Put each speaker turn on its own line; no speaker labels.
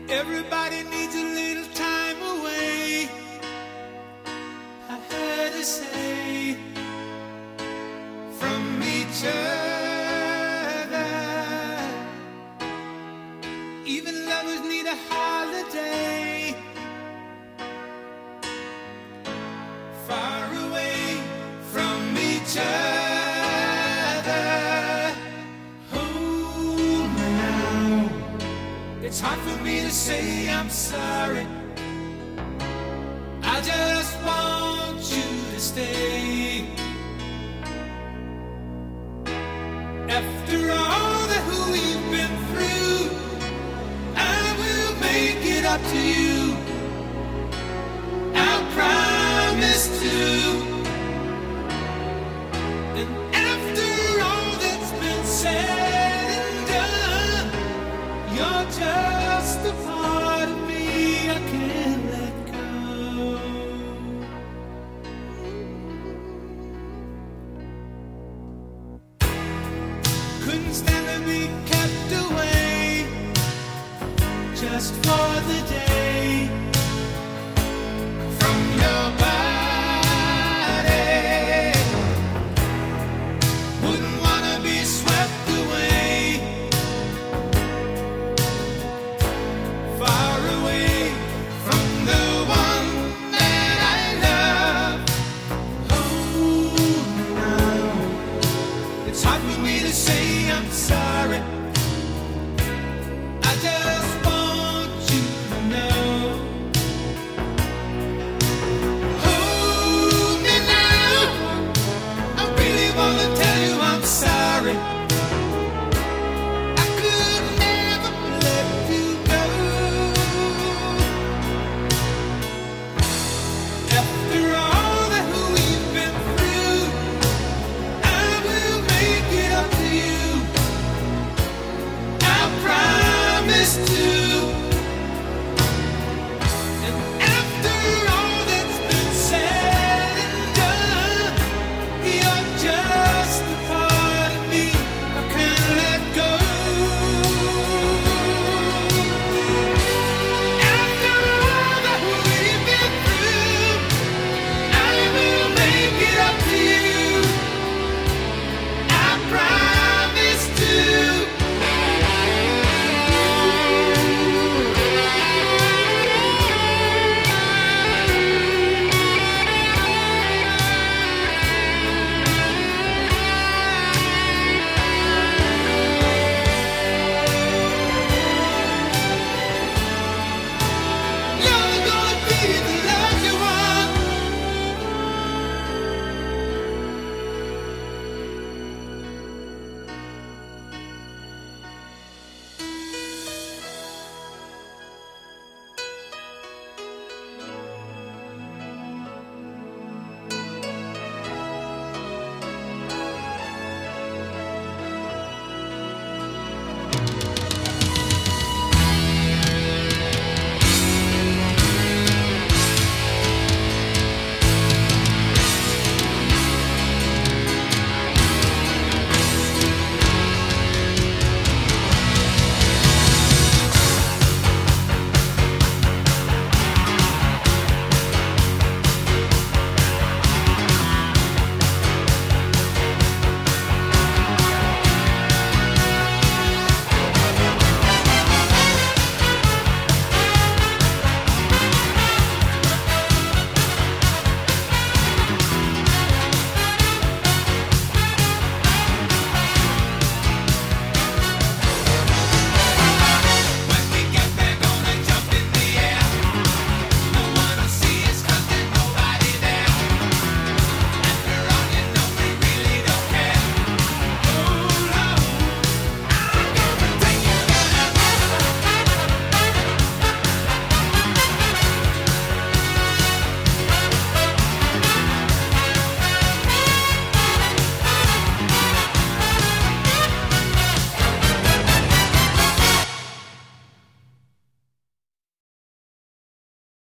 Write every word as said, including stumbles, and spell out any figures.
Everybody needs a little time away. I heard her say from each other. Even lovers need a holiday. Far away from each other. Hold me now. It's hard for me to say I'm sorry. I just want you to stay. After all that we've been through, I will make it up to you. I'll promise to. And after all that's been said and done, you're just a part of me I can't let go. Couldn't stand to be kept away just for the day from your body. Wouldn't wanna be swept away, far away from the one that I love. Hold me now. It's hard for me to say I'm sorry.